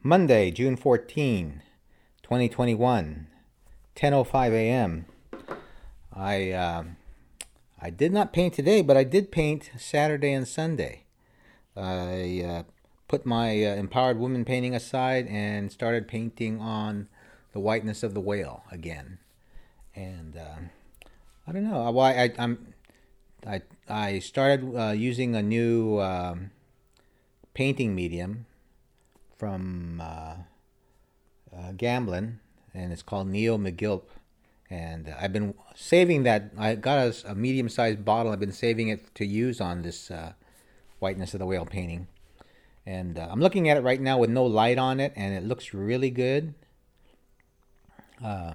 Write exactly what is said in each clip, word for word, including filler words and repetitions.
Monday, June fourteenth, twenty twenty-one, ten oh five a.m. I uh, I did not paint today, but I did paint Saturday and Sunday. I uh, put my uh, Empowered Woman painting aside and started painting on the whiteness of the whale again. And uh, I don't know why I, I I'm I I started uh, using a new um, painting medium from uh, uh, Gamblin, and it's called Neo McGilp. And uh, I've been saving that. I got a, a medium-sized bottle. I've been saving it to use on this uh, whiteness of the whale painting. And uh, I'm looking at it right now with no light on it, and it looks really good. Uh,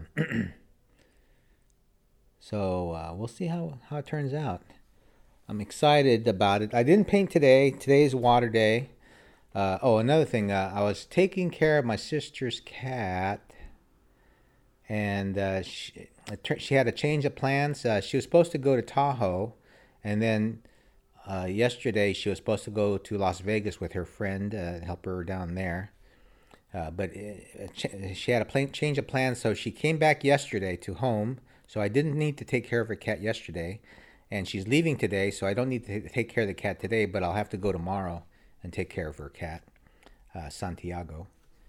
so uh, we'll see how, how it turns out. I'm excited about it. I didn't paint today. Today's water day. Uh, oh, another thing. Uh, I was taking care of my sister's cat, and uh, she, she had a change of plans. Uh, she was supposed to go to Tahoe, and then uh, yesterday she was supposed to go to Las Vegas with her friend, uh, help her down there. Uh, but it, ch- she had a plan- change of plans, so she came back yesterday to home. So I didn't need to take care of her cat yesterday, and she's leaving today, so I don't need to take care of the cat today, but I'll have to go tomorrow and take care of her cat, uh, Santiago.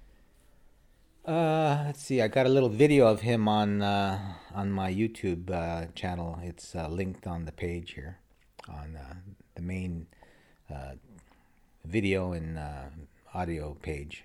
Uh, let's see. I got a little video of him on uh, on my YouTube uh, channel. It's uh, linked on the page here, on uh, the main uh, video and uh, audio page.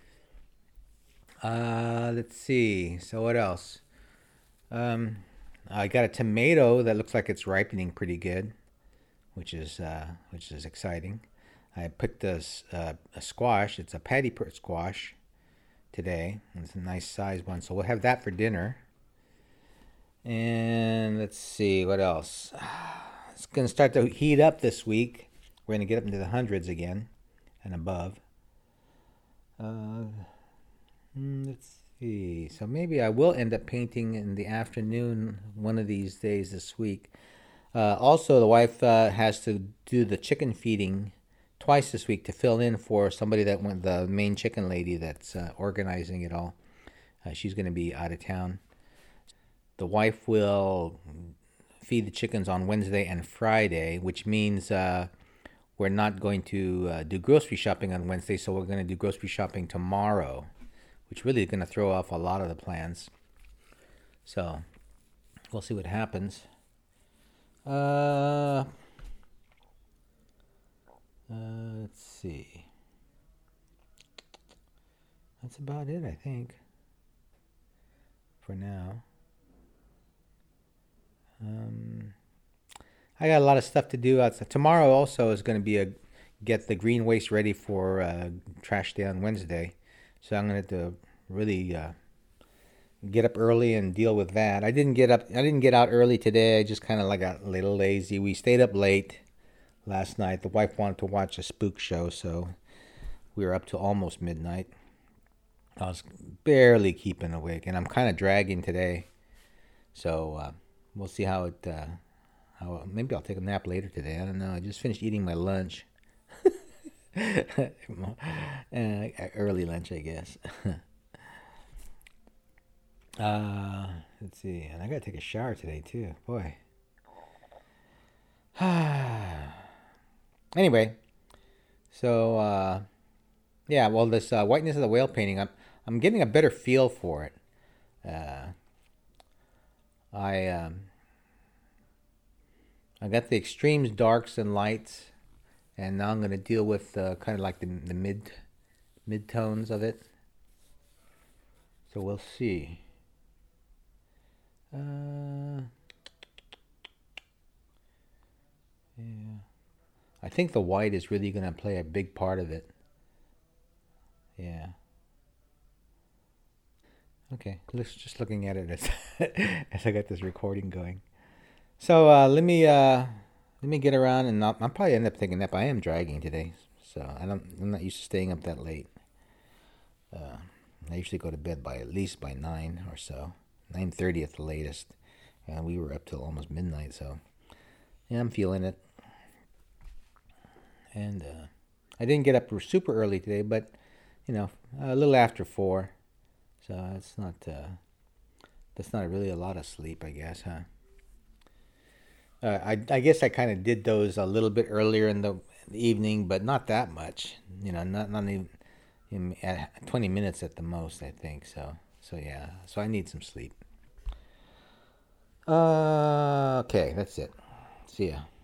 Uh, let's see. So what else? Um, I got a tomato that looks like it's ripening pretty good, which is uh, which is exciting. I picked a, uh, a squash. It's a patty squash today. It's a nice size one, so we'll have that for dinner. And let's see what else. It's gonna start to heat up this week. We're gonna get up into the hundreds again and above. Uh, let's see. So maybe I will end up painting in the afternoon one of these days this week. Uh, also, the wife uh, has to do the chicken feeding twice this week to fill in for somebody that went, the main chicken lady that's uh, organizing it all. Uh, she's going to be out of town. The wife will feed the chickens on Wednesday and Friday, which means uh, we're not going to uh, do grocery shopping on Wednesday, so we're going to do grocery shopping tomorrow, which really is going to throw off a lot of the plans. So we'll see what happens. Uh... Uh, let's see. That's about it, I think, for now. Um, I got a lot of stuff to do outside. Tomorrow also is going to be a get the green waste ready for uh, trash day on Wednesday. So I'm going to have to really uh, get up early and deal with that. I didn't get up. I didn't get out early today. I just kind of like got a little lazy. We stayed up late last night. The wife wanted to watch a spook show, so we were up to almost midnight. I was barely keeping awake, and I'm kind of dragging today. So uh, we'll see how it. Uh, how maybe I'll take a nap later today. I don't know. I just finished eating my lunch. uh, early lunch, I guess. uh, let's see, and I gotta take a shower today too. Boy. Anyway, so uh, yeah, well, this uh, whiteness of the whale painting, I'm I'm getting a better feel for it. Uh, I um, I got the extremes, darks and lights, and now I'm going to deal with uh, kind of like the the mid mid tones of it. So we'll see. Uh, yeah. I think the white is really going to play a big part of it. Yeah. Okay, let's just looking at it as as I got this recording going. So uh, let me uh, let me get around, and I'll, I'll probably end up taking a nap. I am dragging today, so I don't. I'm not used to staying up that late. Uh, I usually go to bed by at least by nine or so, nine thirty at the latest, and we were up till almost midnight. So yeah, I'm feeling it. And uh, I didn't get up super early today, but you know, a little after four. So it's not, uh, that's not really a lot of sleep, I guess, huh? Uh, I, I guess I kind of did those a little bit earlier in the evening, but not that much. You know, not not even in, uh, twenty minutes at the most, I think. So so yeah. So I need some sleep. Uh, okay, that's it. See ya.